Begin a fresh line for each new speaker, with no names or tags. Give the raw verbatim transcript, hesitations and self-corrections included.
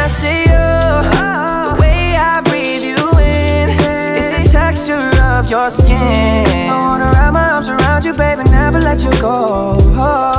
I see you, the way I breathe you in, it's the texture of your skin. I wanna wrap my arms around you, baby, never let you go.